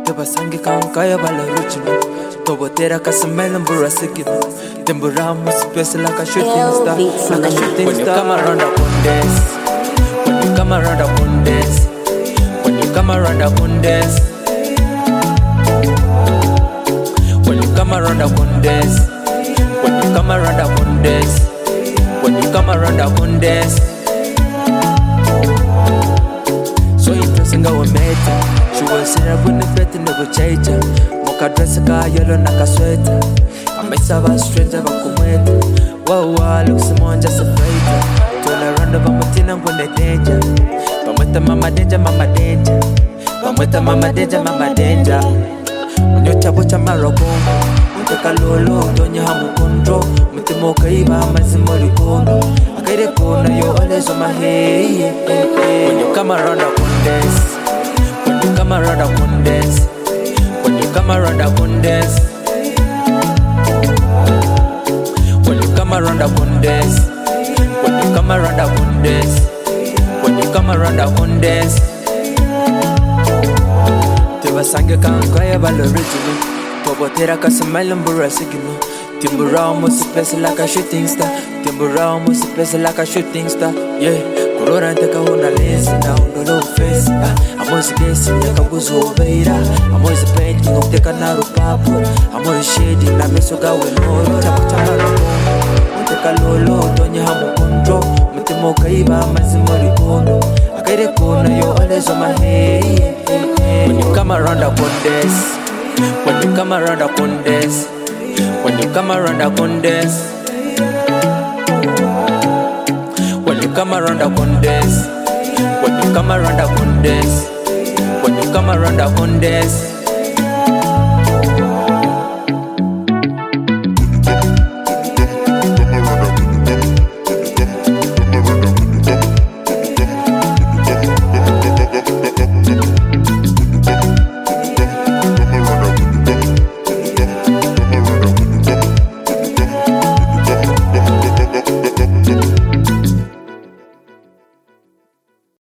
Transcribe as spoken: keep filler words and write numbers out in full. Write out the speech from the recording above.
Tebasange kankaya bala ruchino. Tobotera kasamela mbura sikino. Tembura muspesa like a shooting star. Like a shooting when star. When you come around the bundes, when you come around the bundes, when you come around the bundes, when you come around the bundes, when you come around the bundes, when you come around the bundes. So impressing our mate. She was in a winning bet in the chacha. Mocha dress ka yellow naka sweater. I miss a stranger bakumweta. Wow, wow, look someone just a fighter. Turn around over Martina when they danger. Pamweta mama danger, mama danger. Pamweta mama danger, mama danger. Unyota bocha marokono. Unteka lolo, donya hamu kontro. Mutimoka iba mazimori kono. Akaire kono, yo always on my head. When you come around the bundes, when you come around the bundes, when you come around the bundes, when you come around the bundes, when you come around the bundes, when you come around the bundes. Tebasange kankaya bala original. Tobotera kasamela mbura sigino. Timbura almost place like a shooting star. Timbura almost place like a shooting star. Yeah, Corona teka una lens now, no no face. I'm always guessing yaka buzo obeira. I'm always painting of teka naru papo. I'm always shading na meso gawe no. Chapo chamara no. Teka lolo donya hamu kontro. Mutimo kaiba mazimori kono. Akaire kono yo always on my head. When you come around the bundes, when you come around the bundes, when you come around the bundes, when you come around the bundes, when you come around the bundes, when you come around the bundes.